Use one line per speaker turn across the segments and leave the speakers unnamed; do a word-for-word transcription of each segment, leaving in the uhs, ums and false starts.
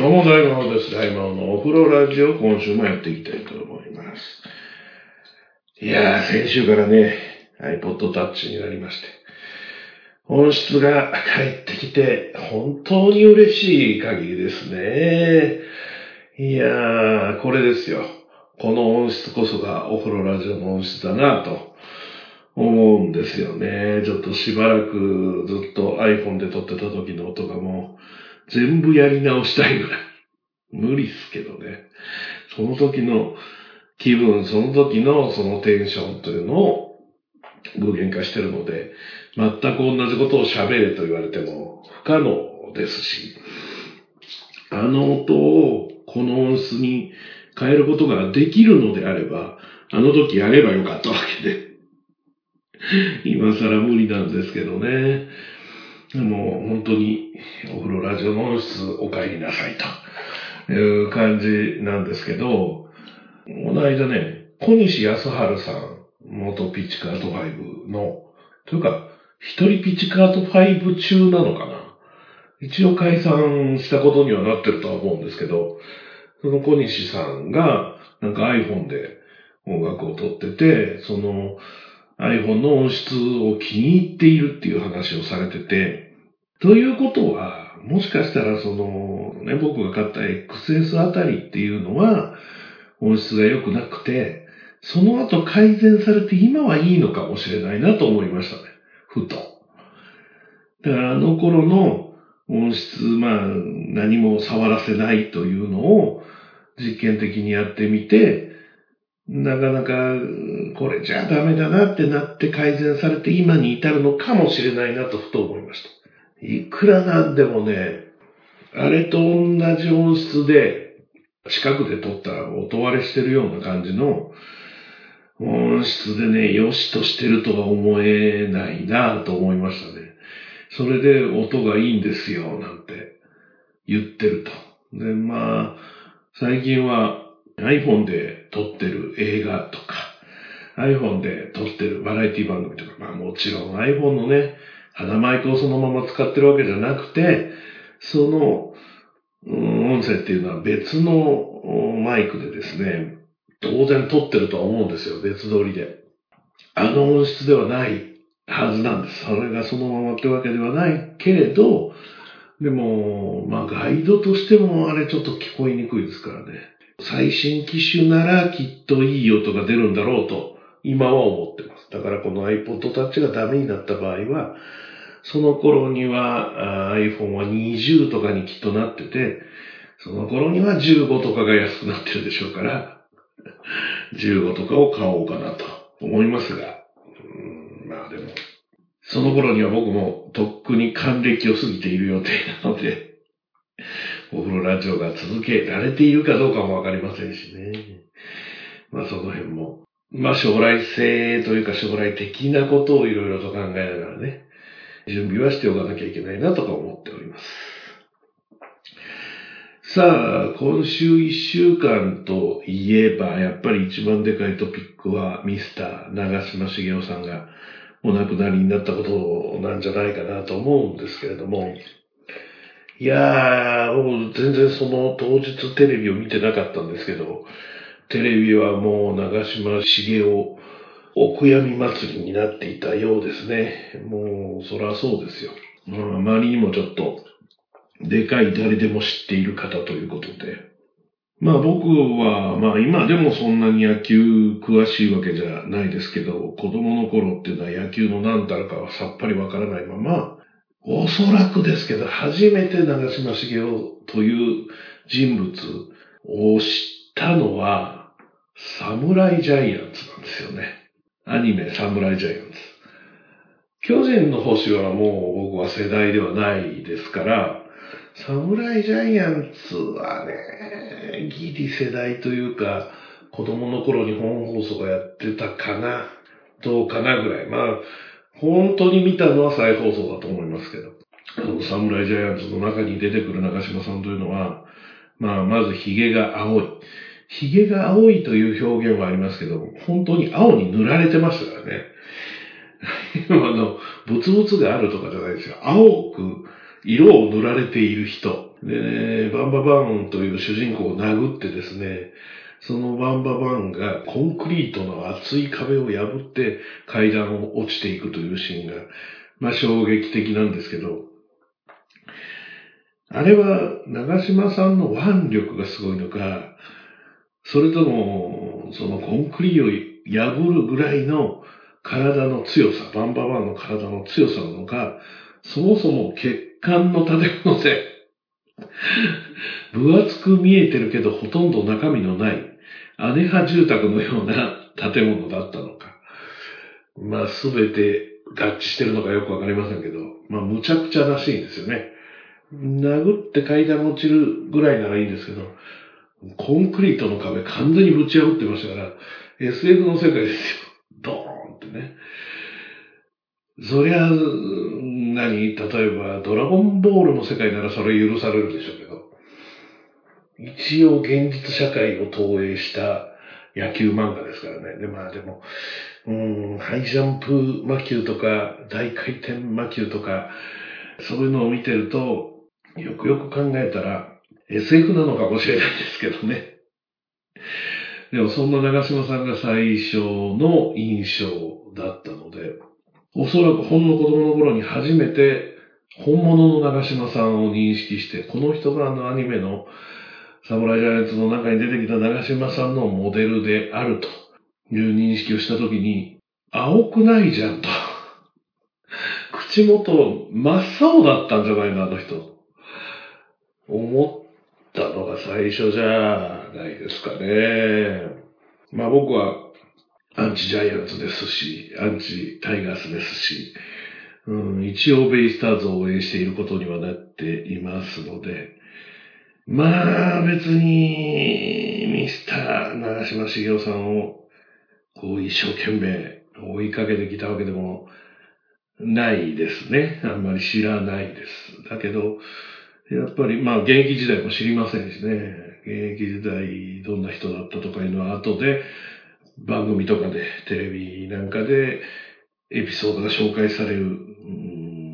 どうも、大魔王です。大魔王のお風呂ラジオ、今週もやっていきたいと思います。いやー、先週からね、iPod Touch になりまして、音質が帰ってきて、本当に嬉しい限りですね。いやー、これですよ。この音質こそがお風呂ラジオの音質だなと思うんですよね。ちょっとしばらくずっと iPhone で撮ってた時の音がもう全部やり直したいぐらい。無理っすけどね。その時の気分、その時のそのテンションというのを具現化してるので、全く同じことを喋れと言われても不可能ですし、あの音をこの音質に変えることができるのであれば、あの時やればよかったわけで、今更無理なんですけどね。でも本当にお風呂ラジオの音質お帰りなさいという感じなんですけど、この間ね、小西康晴さん、元ピッチカートファイブの、というか、一人ピッチカートファイブ中なのかな。一応解散したことにはなってるとは思うんですけど、その小西さんが、なんか iPhone で音楽を撮ってて、その iPhone の音質を気に入っているっていう話をされてて、ということは、もしかしたらその、ね、僕が買った エックスエス あたりっていうのは、音質が良くなくて、その後改善されて今はいいのかもしれないなと思いましたね。ふと。だからあの頃の音質、まあ何も触らせないというのを実験的にやってみて、なかなかこれじゃダメだなってなって改善されて今に至るのかもしれないなとふと思いました。いくらなんでもね、あれと同じ音質で近くで撮ったら音割れしてるような感じの音質でね、良しとしてるとは思えないなと思いましたね。それで音がいいんですよ、なんて言ってると。で、まあ、最近は iPhone で撮ってる映画とか、iPhone で撮ってるバラエティ番組とか、まあもちろん iPhone のね、鼻マイクをそのまま使ってるわけじゃなくて、その、うん、音声っていうのは別のマイクでですね、当然撮ってるとは思うんですよ、別撮りで。あの音質ではないはずなんです。それがそのままってわけではないけれど、でも、まあガイドとしてもあれちょっと聞こえにくいですからね。最新機種ならきっといい音が出るんだろうと、今は思ってます。だからこの iPod Touch がダメになった場合は、その頃には iPhone はにじゅうとかにきっとなってて、その頃にはじゅうごとかが安くなってるでしょうから、じゅうごとかを買おうかなと思いますが、うーん、まあでも、その頃には僕もとっくに還暦を過ぎている予定なので、お風呂ラジオが続けられているかどうかもわかりませんしね。まあその辺も、まあ将来性というか将来的なことをいろいろと考えながらね、準備はしておかなきゃいけないなとか思っております。さあ、今週一週間といえば、やっぱり一番でかいトピックはミスター長嶋茂雄さんがお亡くなりになったことなんじゃないかなと思うんですけれども、いやー、もう全然その当日テレビを見てなかったんですけど、テレビはもう長嶋茂雄お悔やみ祭りになっていたようですね。もうそらそうですよ。まあ、あまりにもちょっとでかい誰でも知っている方ということで。まあ僕は、まあ今でもそんなに野球詳しいわけじゃないですけど、子供の頃っていうのは野球の何だろうかはさっぱりわからないまま、おそらくですけど、初めて長嶋茂雄という人物を知ったのは、サムライジャイアンツなんですよね。アニメサムライジャイアンツ。巨人の星はもう僕は世代ではないですから、サムライジャイアンツはね、ギリ世代というか、子供の頃に本放送がやってたかな、どうかなぐらい。まあ、本当に見たのは再放送だと思いますけど。あの、サムライジャイアンツの中に出てくる長嶋さんというのは、まあ、まず髭が青い。髭が青いという表現はありますけど、本当に青に塗られてましたからね。あの、ブツブツがあるとかじゃないですよ。青く色を塗られている人。 で、バンババーンという主人公を殴ってですね、そのバンババーンがコンクリートの厚い壁を破って階段を落ちていくというシーンが、まあ衝撃的なんですけど、あれは長嶋さんの腕力がすごいのか、それとも、そのコンクリを破るぐらいの体の強さ、バンババーンの体の強さなのか、そもそも血管の建物で、分厚く見えてるけどほとんど中身のない、姉派住宅のような建物だったのか。まあ、すべて合致してるのかよくわかりませんけど、まあ、むちゃくちゃらしいんですよね。殴って階段落ちるぐらいならいいんですけど、コンクリートの壁完全にぶち破ってましたから、エスエフ の世界ですよ。ドーンってね。そりゃ、何例えば、ドラゴンボールの世界ならそれ許されるでしょうけど、一応現実社会を投影した野球漫画ですからね。で、まあでも、うーん、ハイジャンプ魔球とか、大回転魔球とか、そういうのを見てると、よくよく考えたら、エスエフ なのかもしれないですけどね。でもそんな長嶋さんが最初の印象だったので、おそらくほんの子供の頃に初めて本物の長嶋さんを認識して、この人があのアニメのサムライジャイアンツの中に出てきた長嶋さんのモデルであるという認識をしたときに、青くないじゃんと。口元真っ青だったんじゃないのあの人。思ったのが最初じゃないですかね。まあ僕はアンチジャイアンツですし、アンチタイガースですし、うん、一応ベイスターズを応援していることにはなっていますので、まあ別にミスター長嶋茂雄さんをこう一生懸命追いかけてきたわけでもないですね。あんまり知らないです。だけど、やっぱりまあ現役時代も知りませんしね。現役時代どんな人だったとかいうのは後で番組とかでテレビなんかでエピソードが紹介される、うん、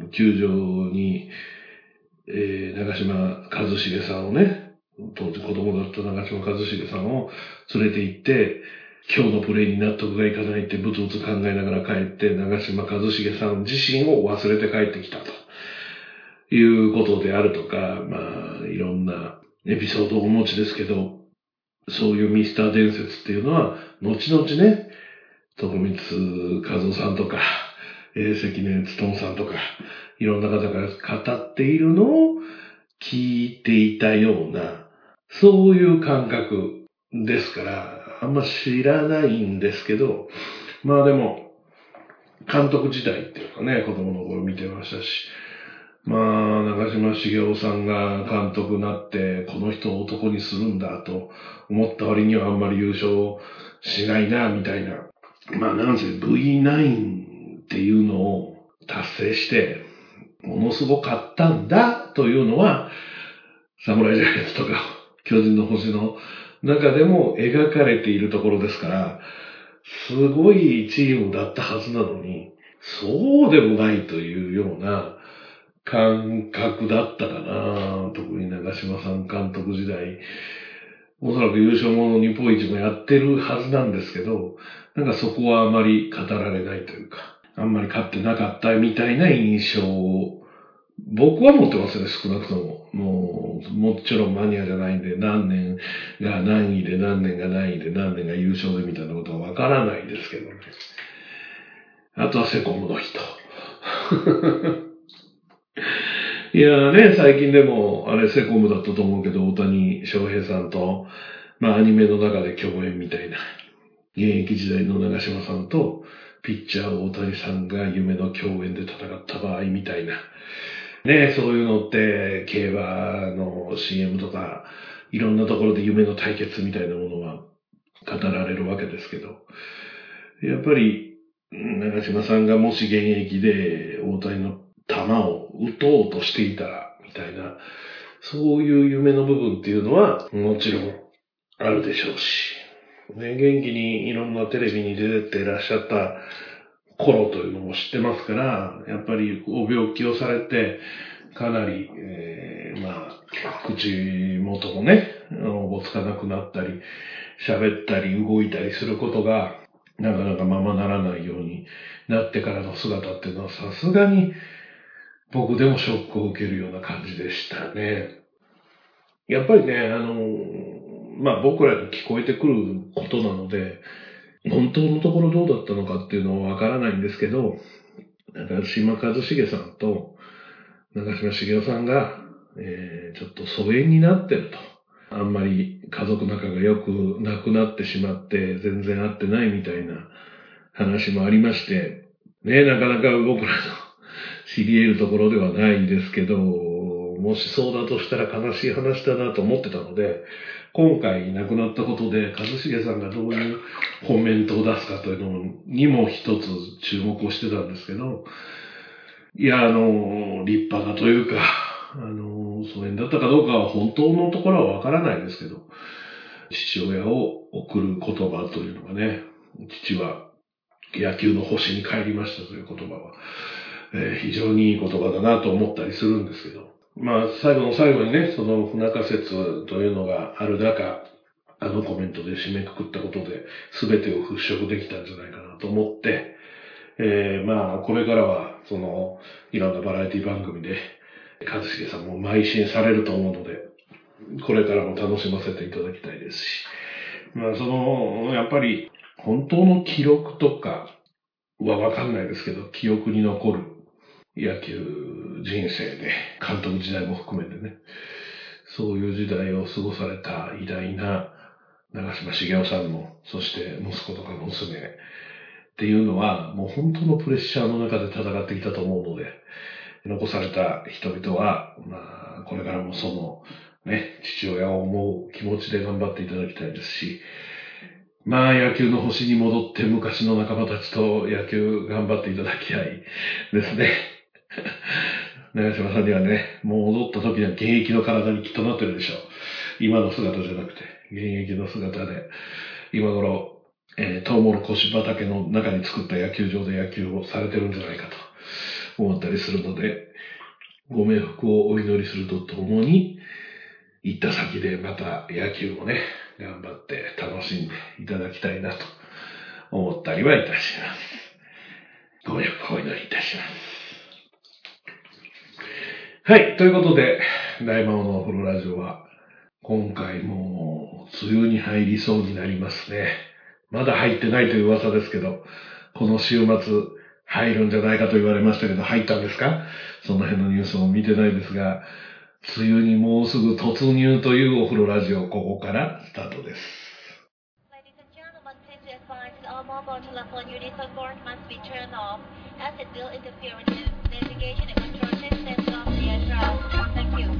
球場に、えー、長嶋一茂さんをね、当時子供だった長嶋一茂さんを連れて行って、今日のプレーに納得がいかないってブツブツ考えながら帰って、長嶋一茂さん自身を忘れて帰ってきたということであるとか、まあ、いろんなエピソードをお持ちですけど、そういうミスター伝説っていうのは、後々ね、徳光和夫さんとか、えー、関根勤さんとか、いろんな方が語っているのを聞いていたような、そういう感覚ですから、あんま知らないんですけど、まあでも、監督時代っていうかね、子供の頃見てましたし、まあ、長嶋茂雄さんが監督になって、この人を男にするんだと思った割にはあんまり優勝しないな、みたいな。まあ、なんせ ブイナイン っていうのを達成して、ものすごかったんだというのは、侍ジャイアンツとか巨人の星の中でも描かれているところですから、すごいチームだったはずなのに、そうでもないというような感覚だったかな。特に長嶋さん監督時代。おそらく優勝もの日本一もやってるはずなんですけど、なんかそこはあまり語られないというか、あんまり勝ってなかったみたいな印象を、僕は持ってますね、少なくとも。もう、もちろんマニアじゃないんで、何年が何位で何年が何位で何年が優勝でみたいなことはわからないですけどね。あとはセコムの人。いやね、最近でも、あれセコムだったと思うけど、大谷翔平さんと、まあアニメの中で共演みたいな。現役時代の長嶋さんと、ピッチャー大谷さんが夢の共演で戦った場合みたいな。ね、そういうのって、競馬の シーエム とか、いろんなところで夢の対決みたいなものは語られるわけですけど、やっぱり、長嶋さんがもし現役で大谷の球を打とうとしていたら、みたいな、そういう夢の部分っていうのは、もちろんあるでしょうし、ね、元気にいろんなテレビに出ていらっしゃった頃というのも知ってますから、やっぱりご病気をされて、 かなり、えー、まあ、口元もね、おぼつかなくなったり、喋ったり動いたりすることが、なかなかままならないようになってからの姿っていうのはさすがに僕でもショックを受けるような感じでしたね。やっぱりね、あの、まあ僕らに聞こえてくることなので、本当のところどうだったのかっていうのはわからないんですけど、長嶋一茂さんと長嶋茂雄さんが、えー、ちょっと疎遠になってると。あんまり家族仲が良くなくなってしまって全然会ってないみたいな話もありまして、ね、なかなか僕らの知り得るところではないんですけど、もしそうだとしたら悲しい話だなと思ってたので、今回亡くなったことで一茂さんがどういうコメントを出すかというのにも一つ注目をしてたんですけど、いや、あの、立派なというか、あの、疎遠だったかどうかは本当のところはわからないですけど、父親を送る言葉というのがね、父は野球の星に帰りましたという言葉は、えー、非常にいい言葉だなと思ったりするんですけど、まあ最後の最後にね、その不仲説というのがある中、あのコメントで締めくくったことで全てを払拭できたんじゃないかなと思って、えー、まあこれからはそのいろんなバラエティ番組で一茂さんも邁進されると思うので、これからも楽しませていただきたいですし、まあそのやっぱり本当の記録とかはわかんないですけど、記憶に残る野球人生で、監督時代も含めてね、そういう時代を過ごされた偉大な長嶋茂雄さんの、そして息子とかの娘っていうのは、もう本当のプレッシャーの中で戦ってきたと思うので、残された人々は、まあ、これからもその、ね、父親を思う気持ちで頑張っていただきたいですし、まあ野球の星に戻って昔の仲間たちと野球頑張っていただきたいですね。長嶋さんにはね、もう戻った時には現役の体にきっとなってるでしょう。今の姿じゃなくて、現役の姿で、今頃、えー、トウモロコシ畑の中に作った野球場で野球をされてるんじゃないかと思ったりするので、ご冥福をお祈りするとともに、行った先でまた野球もね、頑張って楽しんでいただきたいなと思ったりはいたします。ご冥福をお祈りいたします。はい、ということで、大魔王のお風呂ラジオは、今回もう梅雨に入りそうになりますね。まだ入ってないという噂ですけど、この週末入るんじゃないかと言われましたけど、入ったんですか？その辺のニュースも見てないですが、梅雨にもうすぐ突入というお風呂ラジオ、ここからスタートです。
Ladies and gentlemen, please be advised that all mobile telephone units on board must be turned off as it will interfere with the navigation and control systems of the aircraft. Thank you.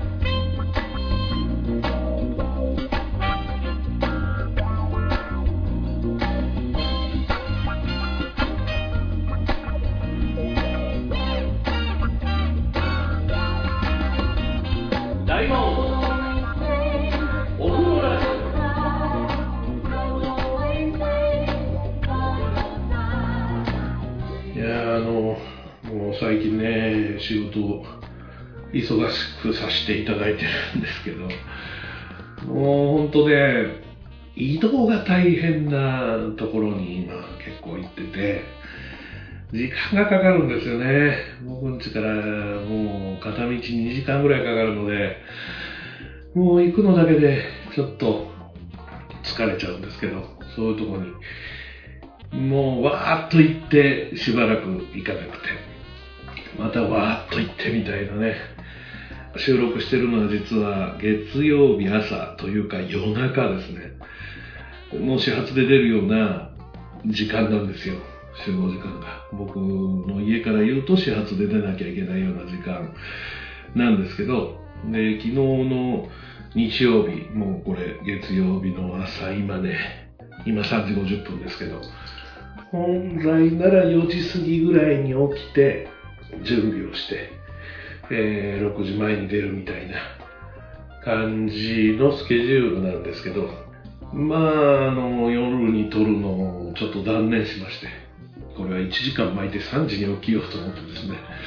最近ね、仕事を忙しくさせていただいてるんですけど、もう本当ね、移動が大変なところに今結構行ってて、時間がかかるんですよね。僕ん家からもう片道にじかんぐらいかかるので、もう行くのだけでちょっと疲れちゃうんですけど、そういうところにもうわーっと行ってしばらく行かなくて、またわーっと行ってみたいなね。収録してるのは実は月曜日朝というか夜中ですね。もう始発で出るような時間なんですよ。集合時間が。僕の家から言うと始発で出なきゃいけないような時間なんですけど、で、昨日の日曜日、もうこれ月曜日の朝、今ね、今さんじごじゅっぷんですけど、本来ならよじ過ぎぐらいに起きて準備をして、えー、ろくじまえに出るみたいな感じのスケジュールなんですけど、まあ、あの、夜に撮るのをちょっと断念しまして、これはいちじかん巻いてさんじに起きようと思ってですね、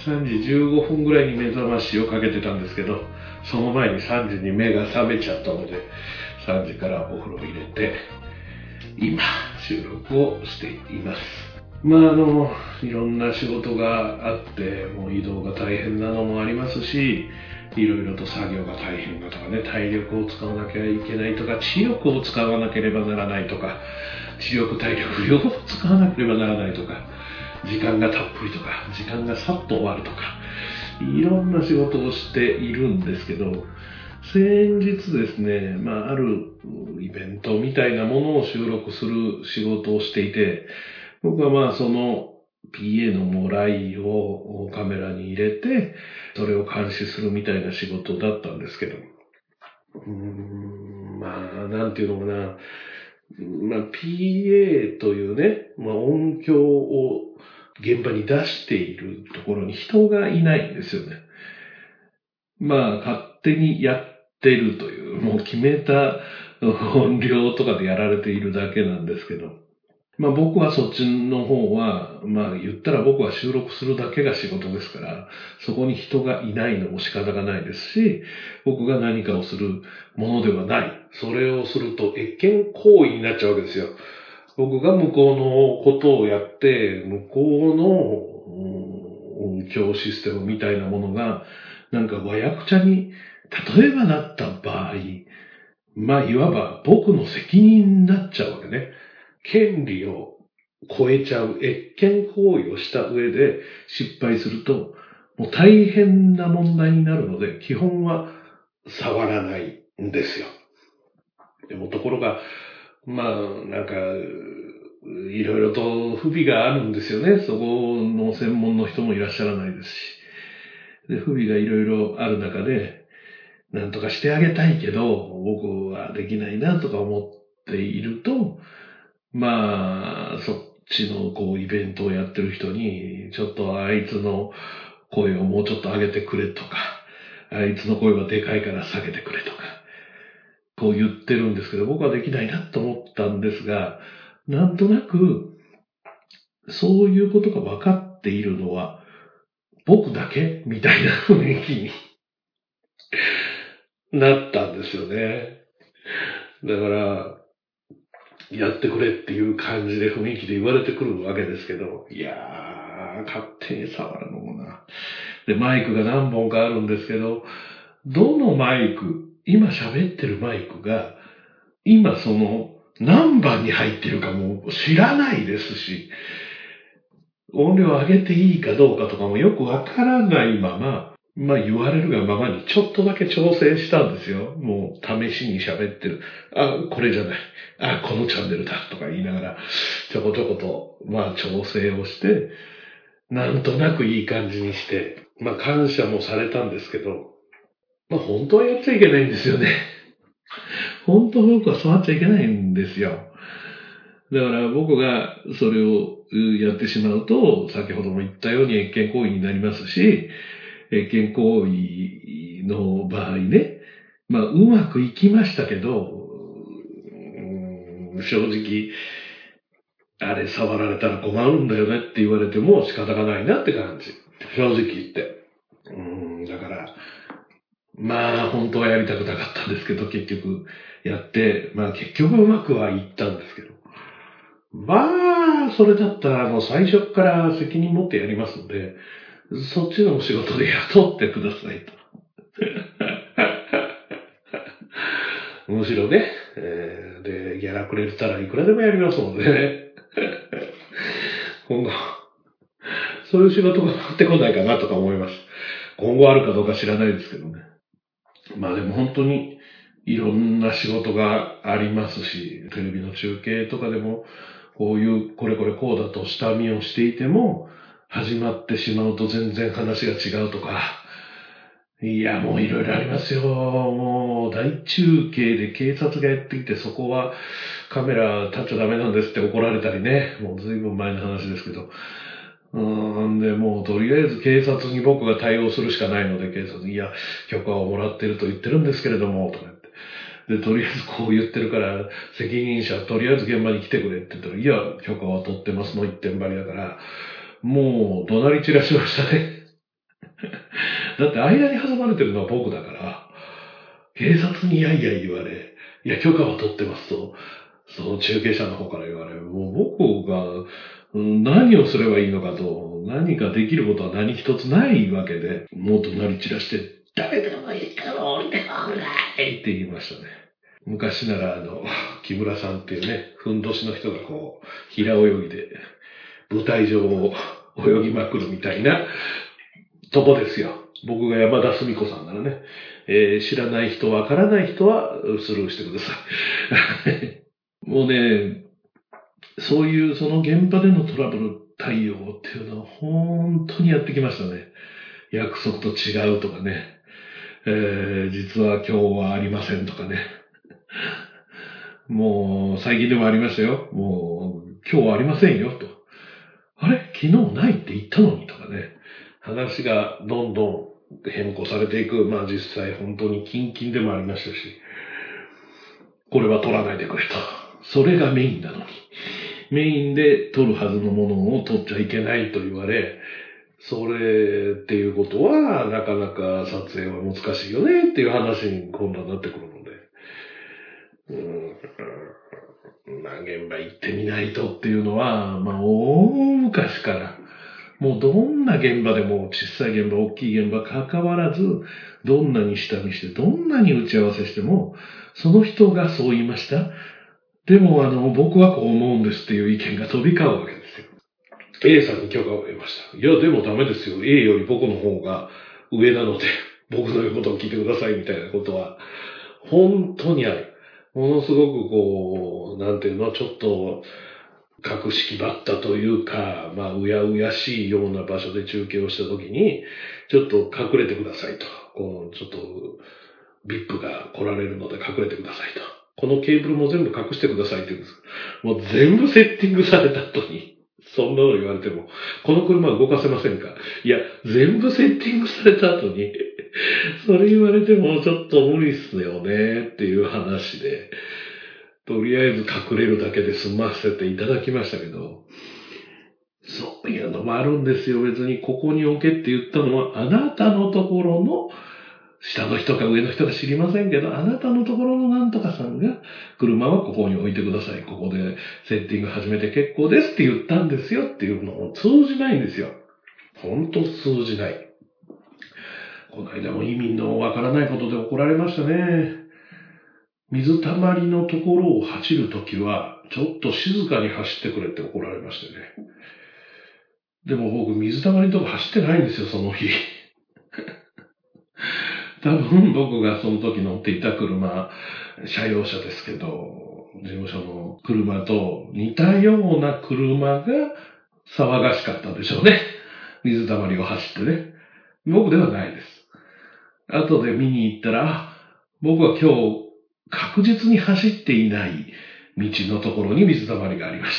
さんじじゅうごふんぐらいに目覚ましをかけてたんですけど、その前にさんじに目が覚めちゃったので、さんじからお風呂入れて、今、収録をしています。まああの、いろんな仕事があって、もう移動が大変なのもありますし、いろいろと作業が大変だとかね、体力を使わなきゃいけないとか、知力を使わなければならないとか、知力、体力、両方使わなければならないとか、時間がたっぷりとか、時間がさっと終わるとか、いろんな仕事をしているんですけど、先日ですね、まあ、あるイベントみたいなものを収録する仕事をしていて、僕はまあその ピーエー のもらいをカメラに入れて、それを監視するみたいな仕事だったんですけど、うーん、まあ、なんていうのかな、まあ、ピーエー というね、まあ、音響を現場に出しているところに人がいないんですよね。まあ、勝手にやってるという、もう決めた音量とかでやられているだけなんですけど、まあ僕はそっちの方は、まあ言ったら僕は収録するだけが仕事ですから、そこに人がいないのも仕方がないですし、僕が何かをするものではない。それをすると越権行為になっちゃうわけですよ。僕が向こうのことをやって、向こうの音響システムみたいなものが、なんかわやくちゃに、例えばなった場合、まあいわば僕の責任になっちゃうわけね。権利を超えちゃう越権行為をした上で失敗すると、もう大変な問題になるので、基本は触らないんですよ。でもところが、まあ、なんか、いろいろと不備があるんですよね。そこの専門の人もいらっしゃらないですし。で、不備がいろいろある中で、なんとかしてあげたいけど、僕はできないなとか思っていると、まあ、そっちのこうイベントをやってる人に、ちょっとあいつの声をもうちょっと上げてくれとか、あいつの声はでかいから下げてくれとか、こう言ってるんですけど、僕はできないなと思ったんですが、なんとなく、そういうことが分かっているのは、僕だけみたいな雰囲気になったんですよね。だから、やってくれっていう感じで雰囲気で言われてくるわけですけど、いやー、勝手に触るのもな。で、マイクが何本かあるんですけど、どのマイク、今喋ってるマイクが、今その何番に入ってるかも知らないですし、音量上げていいかどうかとかもよくわからないまま、まあ言われるがままにちょっとだけ調整したんですよ。もう試しに喋ってる。あ、これじゃない。あ、このチャンネルだとか言いながら、ちょこちょこと、まあ調整をして、なんとなくいい感じにして、まあ感謝もされたんですけど、まあ本当はやっちゃいけないんですよね。本当は僕は触っちゃいけないんですよ。だから僕がそれをやってしまうと、先ほども言ったように越権行為になりますし、越権行為の場合ね、まあうまくいきましたけど、うーん正直、あれ触られたら困るんだよねって言われても仕方がないなって感じ。正直言って。うーんだから、まあ本当はやりたくなかったんですけど、結局やって、まあ結局うまくはいったんですけど。まあ、それだったらもう最初から責任持ってやりますので、そっちの仕事で雇ってくださいと。むしろね、えー、で、ギャラくれたらいくらでもやりますのでね。今後、そういう仕事が回ってこないかなとか思います。今後あるかどうか知らないですけどね。まあでも本当にいろんな仕事がありますし、テレビの中継とかでも、こういうこれこれこうだと下見をしていても、始まってしまうと全然話が違うとか、いやもういろいろありますよ。もう大中継で警察がやってきて、そこはカメラ立っちゃダメなんですって怒られたりね。もう随分前の話ですけど。うーんで、もうとりあえず警察に僕が対応するしかないので、警察に、いや、許可をもらってると言ってるんですけれども、とか言って。で、とりあえずこう言ってるから、責任者、とりあえず現場に来てくれって言ったら、いや、許可は取ってますの一点張りだから、もう、怒鳴り散らしましたね。 だって間に挟まれてるのは僕だから、警察にやいやい言われ、いや、許可は取ってますと、その中継者の方から言われ、もう僕が何をすればいいのかと、何かできることは何一つないわけで、もっと鳴り散らして、誰でもいいから降りてこないって言いましたね。昔ならあの、木村さんっていうね、ふんどしの人がこう、平泳ぎで、舞台上を泳ぎまくるみたいなとこですよ。僕が山田澄子さんならね、えー、知らない人、わからない人はスルーしてください。もうね、そういうその現場でのトラブル対応っていうのは本当にやってきましたね。約束と違うとかね、えー、実は今日はありませんとかね。もう最近でもありましたよ。もう今日はありませんよと。あれ昨日ないって言ったのにとかね。話がどんどん変更されていく。まあ実際本当にキンキンでもありましたし、これは取らないでくれと。それがメインなのに。メインで取るはずのものを取っちゃいけないと言われ、それっていうことはなかなか撮影は難しいよねっていう話に今度はなってくるので。うーん、まあ現場行ってみないとっていうのは、まあ大昔から、もうどんな現場でも小さい現場、大きい現場関わらず、どんなに下見して、どんなに打ち合わせしても、その人がそう言いました。でもあの、僕はこう思うんですっていう意見が飛び交うわけですよ。A さんに許可を得ました。いや、でもダメですよ。A より僕の方が上なので、僕の言うことを聞いてくださいみたいなことは、本当にある。ものすごくこう、なんていうの、ちょっと、格式ばったというか、まあ、うやうやしいような場所で中継をしたときに、ちょっと隠れてくださいと。こう、ちょっと、ビップ が来られるので隠れてくださいと。このケーブルも全部隠してくださいって言うんです。もう全部セッティングされた後に、そんなの言われても、この車動かせませんか？いや、全部セッティングされた後に、それ言われてもちょっと無理っすよねっていう話で、とりあえず隠れるだけで済ませていただきましたけど、そういうのもあるんですよ。別にここに置けって言ったのは、あなたのところの、下の人か上の人か知りませんけど、あなたのところのなんとかさんが、車はここに置いてください。ここでセッティング始めて結構ですって言ったんですよっていうのを通じないんですよ。ほんと通じない。この間も意味のわからないことで怒られましたね。水たまりのところを走るときは、ちょっと静かに走ってくれって怒られましてね。でも僕、水たまりのとこ走ってないんですよ、その日。多分僕がその時乗っていた車、車用車ですけど、事務所の車と似たような車が騒がしかったでしょうね。水たまりを走ってね。僕ではないです。後で見に行ったら、僕は今日確実に走っていない道のところに水たまりがありました。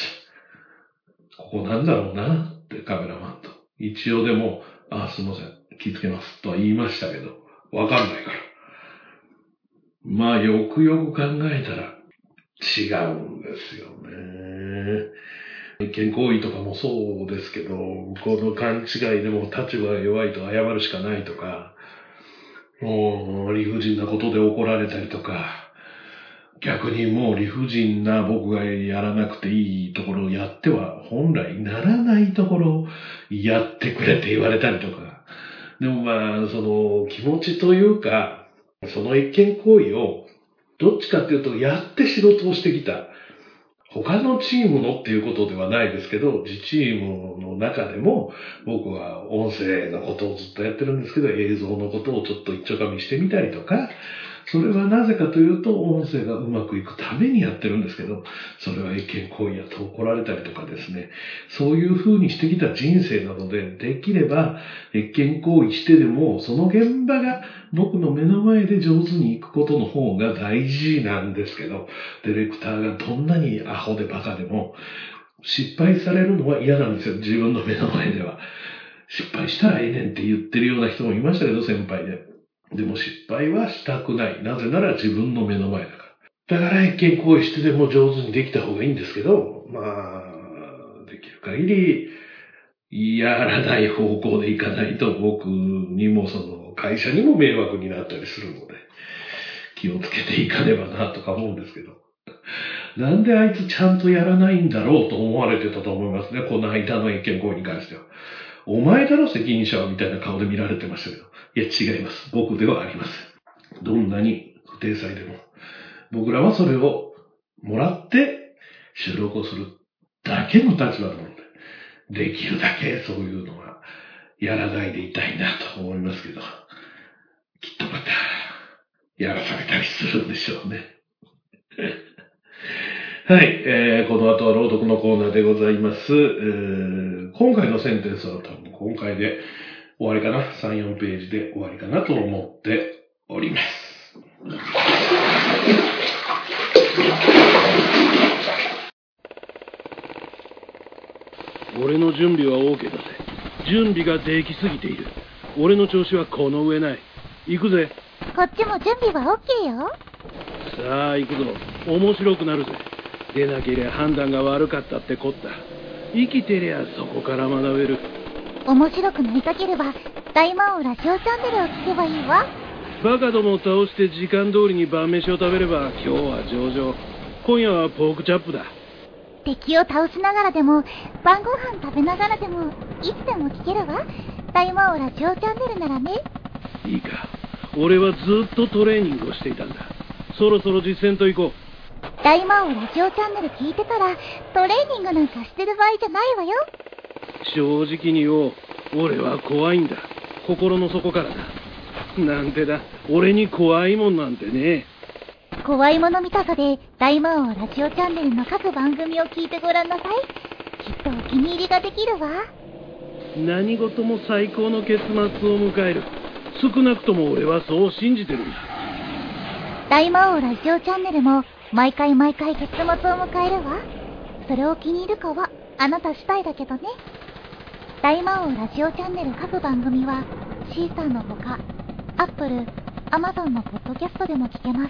ここなんだろうなってカメラマンと。一応でも、あ、すいません、気をつけますとは言いましたけど、わかんないから。まあ、よくよく考えたら違うんですよね。一見行為とかもそうですけど、この勘違いでも立場が弱いと謝るしかないとか、もう理不尽なことで怒られたりとか、逆にもう理不尽な僕がやらなくていいところをやっては本来ならないところをやってくれって言われたりとか。でもまあ、その気持ちというか、その一見行為をどっちかっていうとやって仕事をしてきた。他のチームのっていうことではないですけど、自チームの中でも僕は音声のことをずっとやってるんですけど、映像のことをちょっと一丁かみしてみたりとか、それはなぜかというと、音声がうまくいくためにやってるんですけど、それは一見行為やと怒られたりとかですね、そういう風にしてきた人生なので、できれば一見行為してでも、その現場が僕の目の前で上手にいくことの方が大事なんですけど、ディレクターがどんなにアホでバカでも、失敗されるのは嫌なんですよ、自分の目の前では。失敗したらええねんって言ってるような人もいましたけど、先輩で。でも失敗はしたくない。なぜなら自分の目の前だから。だから一見行為してでも上手にできた方がいいんですけど、まあ、できる限りやらない方向でいかないと僕にもその会社にも迷惑になったりするので、気をつけていかねばなとか思うんですけど。なんであいつちゃんとやらないんだろうと思われてたと思いますね。この間の遠見行為に関しては。お前だろ責任者はみたいな顔で見られてましたけど。いや違います。僕ではありません。どんなに不定裁でも。僕らはそれをもらって収録をするだけの立場なので、できるだけそういうのはやらないでいたいなと思いますけど、きっとまたやらされたりするんでしょうね。はい、えー、この後は朗読のコーナーでございます。えー、今回のセンテンスは多分今回で終わりかな。さん、よんページで終わりかなと思っております。
俺の準備は OK だぜ。準備ができすぎている。俺の調子はこの上ない。行くぜ。
こっちも準備は OK よ。
さあ行くぞ。面白くなるぜ。出なけりゃ判断が悪かったってこった。生きてりゃそこから学べる。
面白くなりたければ大魔王ラジオチャンネルを聞けばいいわ。
バカどもを倒して時間通りに晩飯を食べれば今日は上々。今夜はポークチャップだ。
敵を倒しながらでも晩ご飯食べながらでもいつでも聞けるわ。大魔王ラジオチャンネルならね。
いいか。俺はずっとトレーニングをしていたんだ。そろそろ実践と行こう。
大魔王ラジオチャンネル聞いてたらトレーニングなんかしてる場合じゃないわよ。
正直に言おう。俺は怖いんだ。心の底からだ。なんてだ。俺に怖いもんなんてね。
怖いもの見たさで大魔王ラジオチャンネルの各番組を聞いてごらんなさい。きっとお気に入りができるわ。
何事も最高の結末を迎える。少なくとも俺はそう信じてるんだ。
大魔王ラジオチャンネルも毎回毎回結末を迎えるわ。それを気に入るかはあなた次第だけどね。大魔王ラジオチャンネル各番組はシーサーのほか Apple、Amazon のポッドキャストでも聞けます。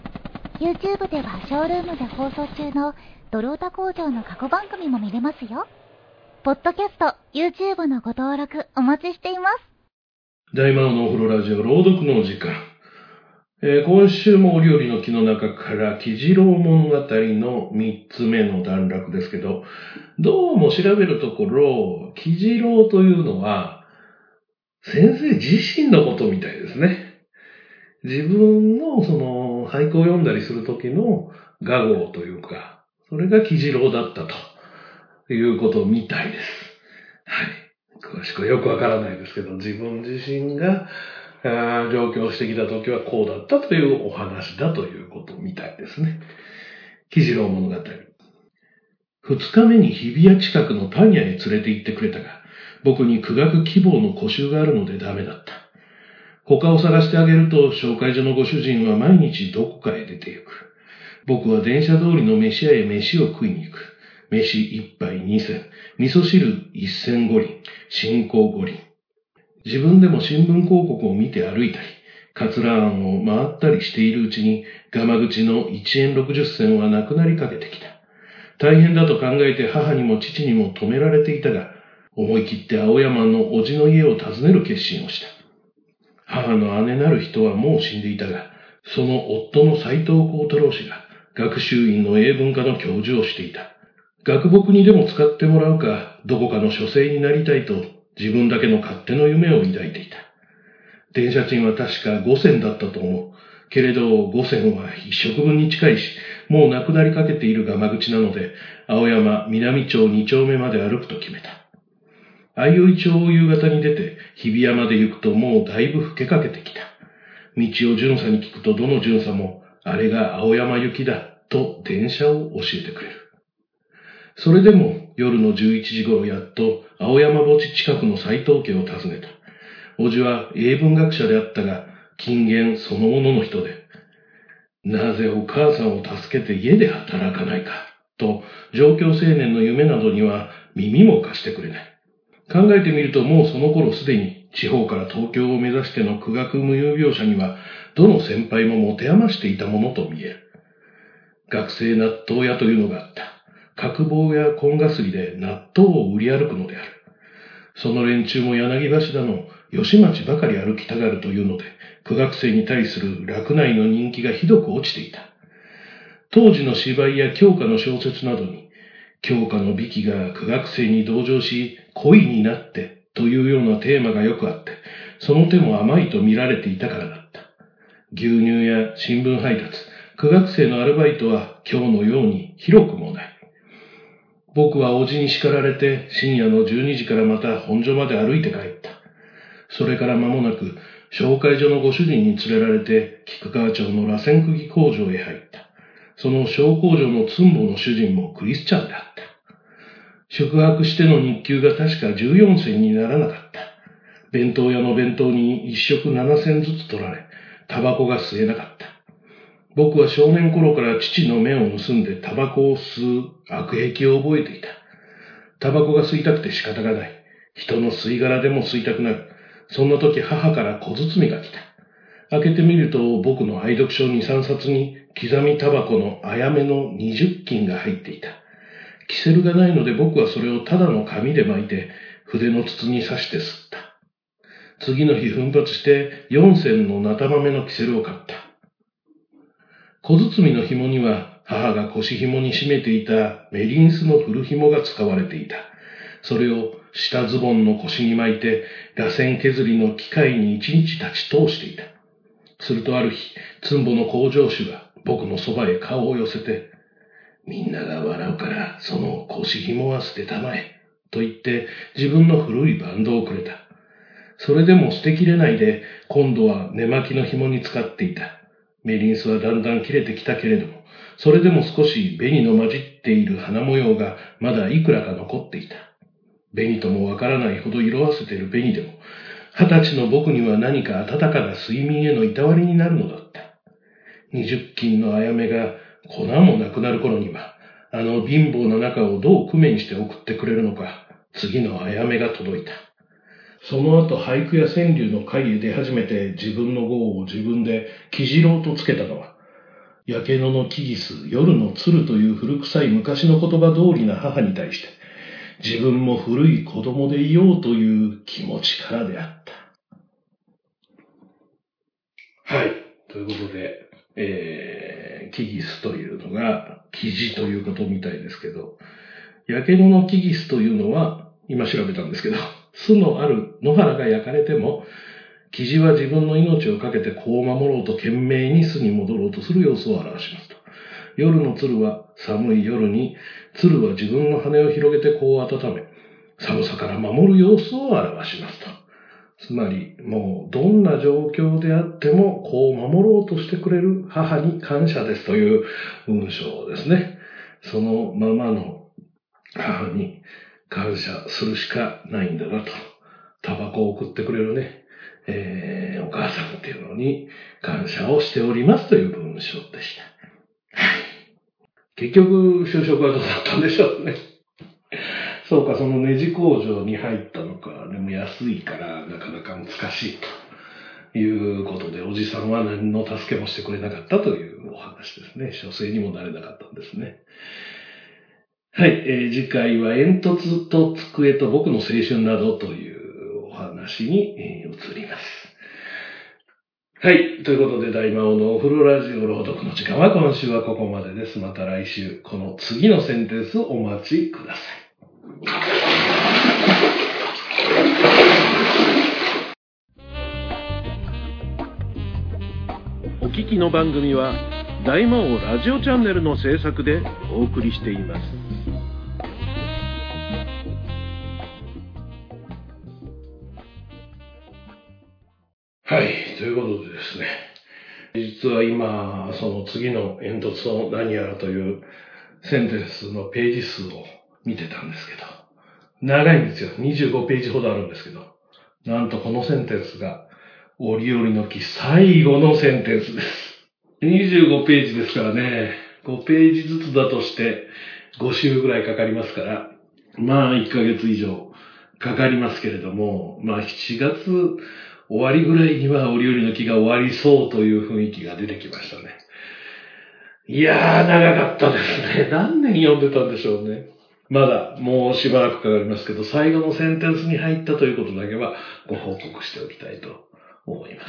YouTube ではショールームで放送中のドロータ工場の過去番組も見れますよ。ポッドキャスト、YouTube のご登録お待ちしています。
大魔王のお風呂ラジオ朗読のお時間。えー、今週も折々の木の中からキジロウ物語の三つ目の段落ですけど、どうも調べるところ、キジロウというのは先生自身のことみたいですね。自分のその俳句を読んだりする時の雅号というか、それがキジロウだったということみたいです。はい。詳しくはよくわからないですけど、自分自身が上京してきた時はこうだったというお話だということみたいですね。キジロウ物語。二日目に日比谷近くのパン屋へ連れて行ってくれたが、僕に苦学希望の講習があるのでダメだった。他を探してあげると、紹介所のご主人は毎日どこかへ出て行く。僕は電車通りの飯屋へ飯を食いに行く。飯一杯二銭、味噌汁一銭五厘、新香五厘。自分でも新聞広告を見て歩いたり、カツラ庵を回ったりしているうちに、ガマ口のいちえんろくじゅっせんはなくなりかけてきた。大変だと考えて母にも父にも止められていたが、思い切って青山の叔父の家を訪ねる決心をした。母の姉なる人はもう死んでいたが、その夫の斎藤幸太郎氏が学習院の英文科の教授をしていた。学木にでも使ってもらうか、どこかの書生になりたいと、自分だけの勝手の夢を抱いていた。電車賃は確かごせんだったと思う。けれどごせんは一食分に近いし、もうなくなりかけているが間口なので、青山南町に丁目まで歩くと決めた。相生町を夕方に出て、日比谷まで行くともうだいぶ更けかけてきた。道を巡査に聞くとどの巡査も、あれが青山行きだ、と電車を教えてくれる。それでも夜のじゅういちじ頃やっと青山墓地近くの斎藤家を訪ねた。叔父は英文学者であったが、金言そのものの人で、なぜお母さんを助けて家で働かないか、と上京青年の夢などには耳も貸してくれない。考えてみるともうその頃すでに地方から東京を目指しての苦学無有病者にはどの先輩も持て余していたものと見える。学生納豆屋というのがあった。角棒や紺がすりで納豆を売り歩くのである。 その連中も柳橋の吉町ばかり歩きたがるというので、苦学生に対する洛内の人気がひどく落ちていた。当時の芝居や教科の小説などに、教科の美紀が苦学生に同情し、恋になってというようなテーマがよくあって、その手も甘いと見られていたからだった。牛乳や新聞配達、苦学生のアルバイトは今日のように広くもない。僕は叔父に叱られて深夜のじゅうにじからまた本所まで歩いて帰った。それから間もなく紹介所のご主人に連れられて菊川町の螺旋釘工場へ入った。その小工場の寸法の主人もクリスチャンであった。宿泊しての日給が確かじゅうよんせんにならなかった。弁当屋の弁当に一食ななせんずつ取られ、タバコが吸えなかった。僕は少年頃から父の目を盗んでタバコを吸う悪癖を覚えていた。タバコが吸いたくて仕方がない。人の吸い殻でも吸いたくなる。そんな時母から小包が来た。開けてみると僕の愛読書にさんさつに刻みタバコのあやめのにじゅっきんが入っていた。キセルがないので僕はそれをただの紙で巻いて筆の筒に刺して吸った。次の日奮発してよんせんのなた豆のキセルを買った。小包の紐には母が腰紐に締めていたメリンスの古紐が使われていた。それを下ズボンの腰に巻いて螺旋削りの機械に一日立ち通していた。するとある日、つんぼの工場主が僕のそばへ顔を寄せて、みんなが笑うからその腰紐は捨てたまえ、と言って自分の古いバンドをくれた。それでも捨てきれないで今度は根巻きの紐に使っていた。メリンスはだんだん切れてきたけれども、それでも少し紅の混じっている花模様がまだいくらか残っていた。紅ともわからないほど色あせている紅でも、二十歳の僕には何か温かな睡眠へのいたわりになるのだった。二十斤のあやめが粉もなくなる頃には、あの貧乏な中をどう工面して送ってくれるのか、次のあやめが届いた。その後俳句や川柳の会へ出始めて自分の号を自分で木次郎とつけたのは、やけののキギス、夜の鶴という古臭い昔の言葉通りな母に対して、自分も古い子供でいようという気持ちからであった。はい。ということで、えー、キギスというのが、キジということみたいですけど、やけののキギスというのは、今調べたんですけど、巣のある野原が焼かれても、キジは自分の命をかけて子を守ろうと懸命に巣に戻ろうとする様子を表しますと。夜の鶴は寒い夜に、鶴は自分の羽を広げて子を温め、寒さから守る様子を表しますと。つまり、もうどんな状況であっても子を守ろうとしてくれる母に感謝ですという文章ですね。そのままの母に感謝するしかないんだなと。タバコを送ってくれるね、えー、お母さんっていうのに感謝をしておりますという文章でした。はい。結局、就職はどうだったんでしょうね。そうか、そのネジ工場に入ったのか、でも安いからなかなか難しいということで、おじさんは何の助けもしてくれなかったというお話ですね。書生にもなれなかったんですね。はい、えー、次回は煙突と机と僕の青春などというお話に、えー、移ります。はい。ということで、大魔王のお風呂ラジオ朗読の時間は今週はここまでです。また来週、この次のセンテンスをお待ちください。
お聞きの番組は、大魔王ラジオチャンネルの制作でお送りしています。
はい、ということでですね、実は今、その次の煙突の何やらというセンテンスのページ数を見てたんですけど、長いんですよ。にじゅうごページほどあるんですけど、なんとこのセンテンスが折々の木最後のセンテンスです。にじゅうごページですからね、ごページずつだとしてご週ぐらいかかりますから、まあいっかげつ以上かかりますけれども、まあしちがつ終わりぐらいには折々の木が終わりそうという雰囲気が出てきましたね。いやー、長かったですね。何年読んでたんでしょうね。 まだもうしばらくかかりますけど、最後のセンテンスに入ったということだけはご報告しておきたいと思います。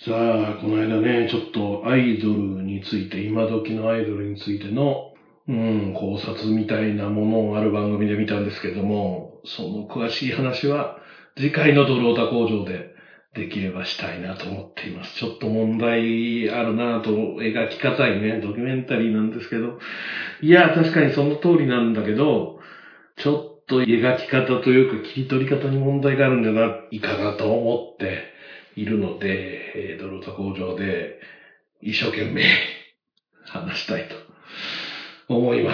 さあ、この間ね、ちょっとアイドルについて、今時のアイドルについての、うん、考察みたいなものをある番組で見たんですけども、その詳しい話は次回のドルオタ工場でできればしたいなと思っています。ちょっと問題あるなと、描き方にね、ドキュメンタリーなんですけど、いや、確かにその通りなんだけど、ちょっと描き方というか切り取り方に問題があるんじゃないかなと思っているので、ドルオタ工場で一生懸命話したいと思います。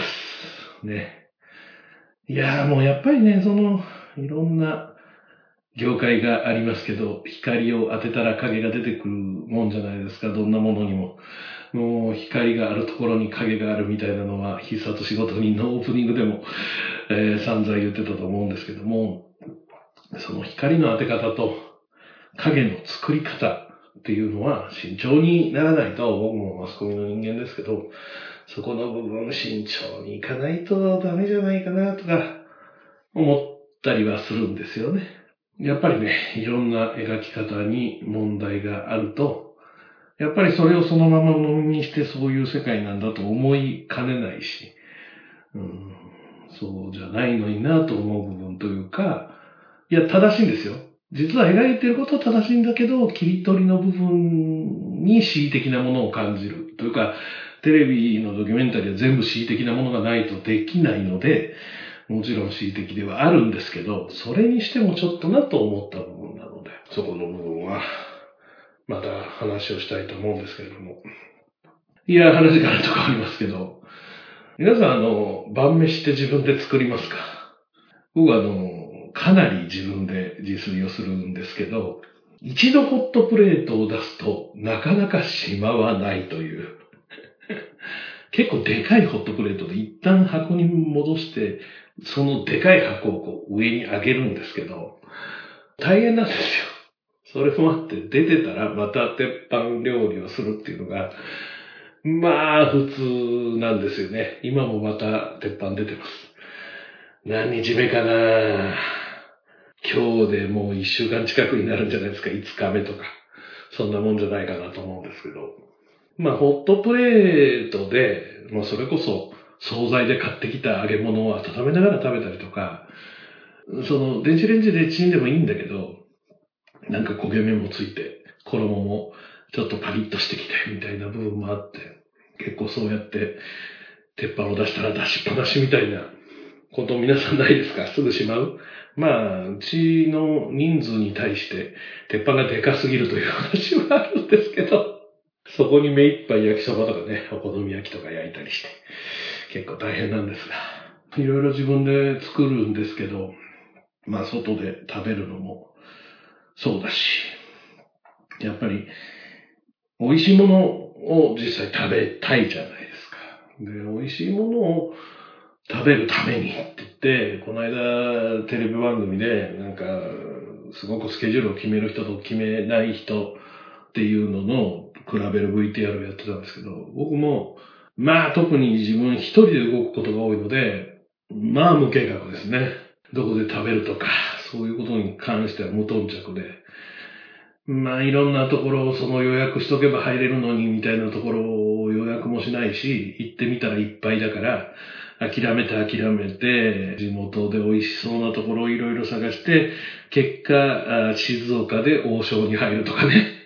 ね。いや、もうやっぱりね、その、いろんな業界がありますけど、光を当てたら影が出てくるもんじゃないですか、どんなものにも。もう光があるところに影があるみたいなのは、必殺仕事人のオープニングでも、えー、散々言ってたと思うんですけども、その光の当て方と影の作り方っていうのは慎重にならないと、僕もマスコミの人間ですけど、そこの部分慎重にいかないとダメじゃないかなとか思ったりはするんですよね。やっぱりね、いろんな描き方に問題があると、やっぱりそれをそのまま鵜呑みにしてそういう世界なんだと思いかねないし、うん、そうじゃないのになと思う部分というか、いや、正しいんですよ。実は描いてることは正しいんだけど、切り取りの部分に恣意的なものを感じる。というか、テレビのドキュメンタリーは全部恣意的なものがないとできないので、もちろん恣意的ではあるんですけど、それにしてもちょっとなと思った部分なので、そこの部分は、また話をしたいと思うんですけれども。いや、話があると変わりますけど、皆さん、あの、晩飯って自分で作りますか？僕は、あの、かなり自分で自炊をするんですけど、一度ホットプレートを出すと、なかなかしまわないという。結構でかいホットプレートで一旦箱に戻して、そのでかい箱をこう上に上げるんですけど、大変なんですよ。それもあって出てたらまた鉄板料理をするっていうのが、まあ普通なんですよね。今もまた鉄板出てます。何日目かな？今日でもう一週間近くになるんじゃないですか。いつかめとか。そんなもんじゃないかなと思うんですけど。まあホットプレートで、まあそれこそ惣菜で買ってきた揚げ物を温めながら食べたりとか、その電子レンジでチンでもいいんだけど、なんか焦げ目もついて、衣もちょっとパリッとしてきてみたいな部分もあって、結構そうやって鉄板を出したら出しっぱなしみたいなこと皆さんないですか？すぐしまう？まあ、うちの人数に対して鉄板がでかすぎるという話はあるんですけど、そこに目いっぱい焼きそばとかね、お好み焼きとか焼いたりして、結構大変なんですが、いろいろ自分で作るんですけど、まあ外で食べるのもそうだし、やっぱり美味しいものを実際食べたいじゃないですか。で、美味しいものを食べるためにって言って、この間テレビ番組でなんかすごくスケジュールを決める人と決めない人っていうのの比べる ブイティーアール をやってたんですけど、僕もまあ特に自分一人で動くことが多いので、まあ無計画ですね。どこで食べるとか、そういうことに関しては無頓着で、まあいろんなところをその予約しとけば入れるのにみたいなところを予約もしないし、行ってみたらいっぱいだから、諦めて諦めて、地元で美味しそうなところをいろいろ探して、結果、静岡で王将に入るとかね。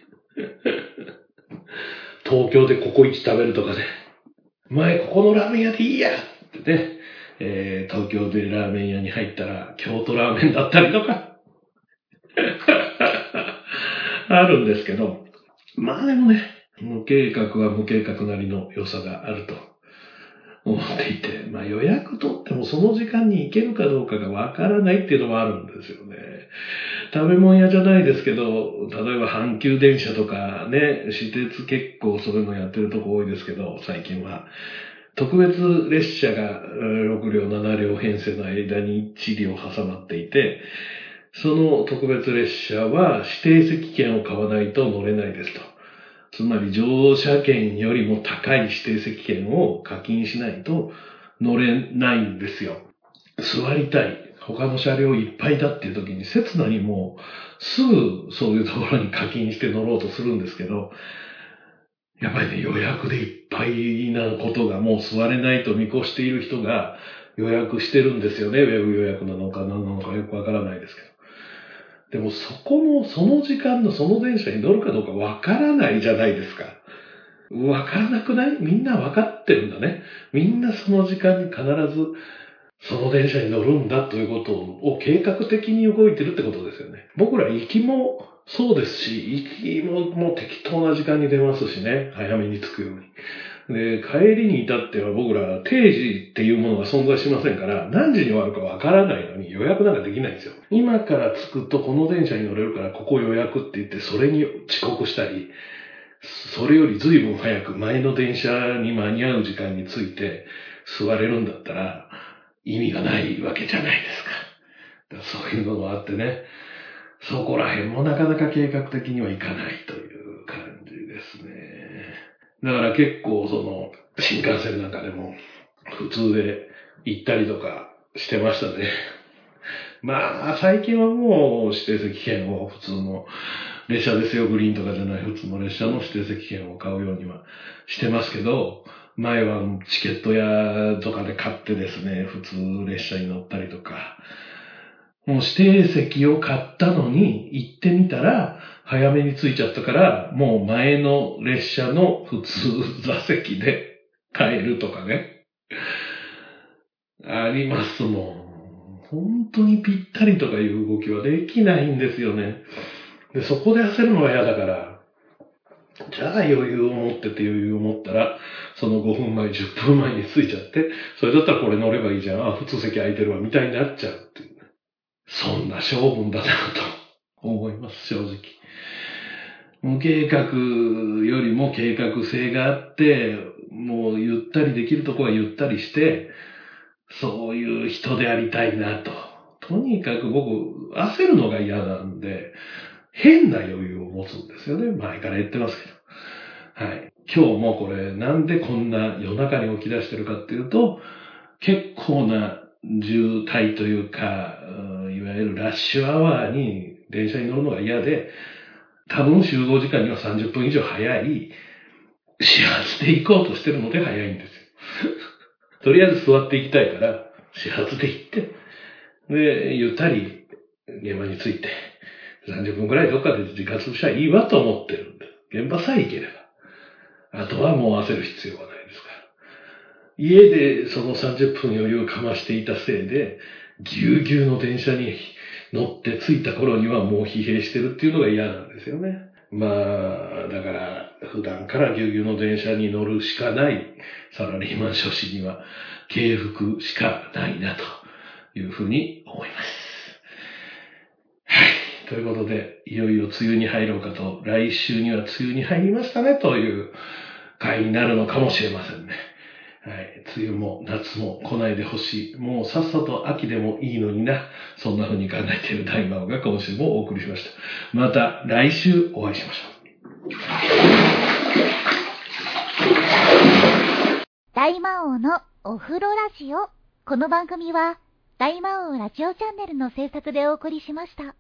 東京でココイチ食べるとかね。前ここのラーメン屋でいいやってね、えー、東京でラーメン屋に入ったら京都ラーメンだったりとか。あるんですけど、まあでもね、無計画は無計画なりの良さがあると思っていて、まあ予約取ってもその時間に行けるかどうかがわからないっていうのもあるんですよね。食べ物屋じゃないですけど、例えば阪急電車とかね、私鉄結構そういうのやってるとこ多いですけど、最近は。特別列車がろくりょうななりょう編成の間にいちりょう挟まっていて、その特別列車は指定席券を買わないと乗れないですと。つまり乗車券よりも高い指定席券を課金しないと乗れないんですよ。座りたい。他の車両いっぱいだっていう時に、刹那にもうすぐそういうところに課金して乗ろうとするんですけど、やっぱりね、予約でいっぱいなことがもう座れないと見越している人が予約してるんですよね。ウェブ予約なのか何なのかよくわからないですけど。でもそこの、その時間のその電車に乗るかどうかわからないじゃないですか。わからなくない？みんなわかってるんだね。みんなその時間に必ずその電車に乗るんだということを計画的に動いてるってことですよね。僕ら行きもそうですし、行きももう適当な時間に出ますしね。早めに着くように。で、帰りに至っては僕ら定時っていうものが存在しませんから、何時に終わるかわからないのに予約なんかできないんですよ。今から着くとこの電車に乗れるからここ予約って言ってそれに遅刻したり、それより随分早く前の電車に間に合う時間に着いて座れるんだったら意味がないわけじゃないですか。だからそういうのがあってね、そこら辺もなかなか計画的にはいかないという感じですね。だから結構その新幹線なんかでも普通で行ったりとかしてましたね。まあ最近はもう指定席券を普通の列車ですよ、グリーンとかじゃない普通の列車の指定席券を買うようにはしてますけど、前はチケット屋とかで買ってですね、普通列車に乗ったりとか、もう指定席を買ったのに行ってみたら早めに着いちゃったから、もう前の列車の普通座席で帰るとかね。ありますもん。本当にぴったりとかいう動きはできないんですよね。で、そこで焦るのが嫌だから、じゃあ余裕を持ってて余裕を持ったら、そのごふんまえ、じゅっぷんまえに着いちゃって、それだったらこれ乗ればいいじゃん。あ、普通席空いてるわ、みたいになっちゃうっていう。そんな勝負だなと思います、正直。無計画よりも計画性があって、もうゆったりできるとこはゆったりして、そういう人でありたいなと。とにかく僕、焦るのが嫌なんで、変な余裕を持つんですよね。前から言ってますけど。はい。今日もこれ、なんでこんな夜中に起き出してるかっていうと、結構な渋滞というか、いわゆるラッシュアワーに電車に乗るのが嫌で、多分集合時間にはさんじゅっぷん以上早い、始発で行こうとしてるので早いんですよ。とりあえず座って行きたいから、始発で行って、で、ゆったり現場に着いて、さんじゅっぷんくらいどっかで時間潰したらいいわと思ってるんです。現場さえ行ければ。あとはもう焦る必要はないですから。家でそのさんじゅっぷん余裕をかましていたせいで、ぎゅうぎゅうの電車に乗って着いた頃にはもう疲弊してるっていうのが嫌なんですよね。まあ、だから普段からぎゅうぎゅうの電車に乗るしかないサラリーマン諸子には敬服しかないなというふうに思います。はい。ということで、いよいよ梅雨に入ろうかと、来週には梅雨に入りましたねという回になるのかもしれませんね。はい。梅雨も夏も来ないでほしい。もうさっさと秋でもいいのにな。そんな風に考えている大魔王が今週もお送りしました。また来週お会いしましょう。
大魔王のお風呂ラジオ。この番組は大魔王ラジオチャンネルの制作でお送りしました。